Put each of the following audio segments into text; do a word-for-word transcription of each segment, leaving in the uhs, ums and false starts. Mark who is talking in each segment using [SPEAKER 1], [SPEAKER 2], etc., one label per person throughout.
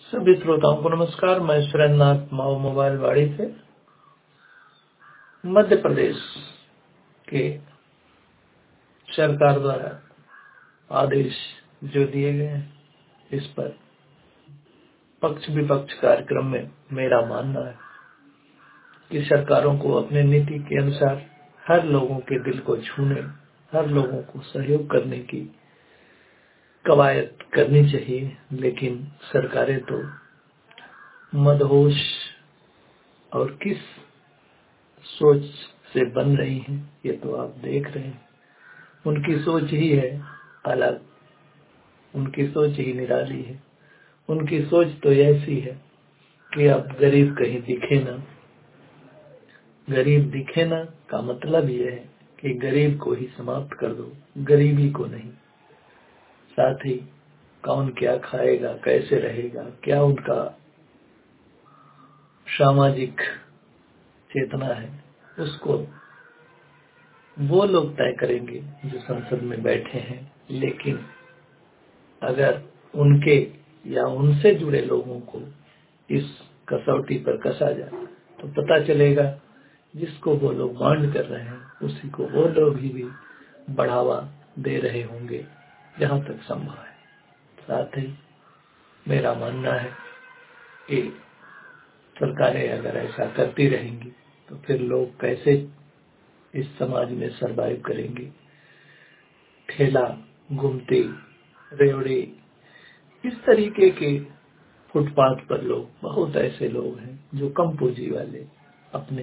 [SPEAKER 1] सभी श्रोताओं को नमस्कार। मैं सुरेंद्र नाथ माओ मोबाइल वाड़ी से। मध्य प्रदेश के सरकार द्वारा आदेश जो दिए गए हैं, इस पर पक्ष विपक्ष कार्यक्रम में मेरा मानना है कि सरकारों को अपने नीति के अनुसार हर लोगों के दिल को छूने, हर लोगों को सहयोग करने की कवायद करनी चाहिए। लेकिन सरकारें तो मदहोश और किस सोच से बन रही हैं, ये तो आप देख रहे हैं। उनकी सोच ही है अलग, उनकी सोच ही निराली है। उनकी सोच तो ऐसी है कि अब गरीब कहीं दिखे ना। गरीब दिखे ना का मतलब ये है कि गरीब को ही समाप्त कर दो, गरीबी को नहीं। साथ ही कौन क्या खाएगा, कैसे रहेगा, क्या उनका सामाजिक चेतना है, उसको वो लोग तय करेंगे जो संसद में बैठे हैं। लेकिन अगर उनके या उनसे जुड़े लोगों को इस कसौटी पर कसा जाए तो पता चलेगा जिसको वो लोग मांड कर रहे हैं उसी को वो लोग ही भी बढ़ावा दे रहे होंगे, जहां तक संभव है। साथ ही मेरा मानना है कि सरकारें अगर ऐसा करती रहेंगी तो फिर लोग कैसे इस समाज में सरवाइव करेंगे। ठेला, घुमती, रेवड़ी, इस तरीके के फुटपाथ पर लोग, बहुत ऐसे लोग हैं जो कम पूंजी वाले अपने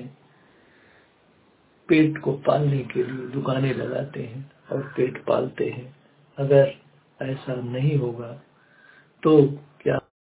[SPEAKER 1] पेट को पालने के लिए दुकानें लगाते हैं और पेट पालते हैं। अगर ऐसा नहीं होगा तो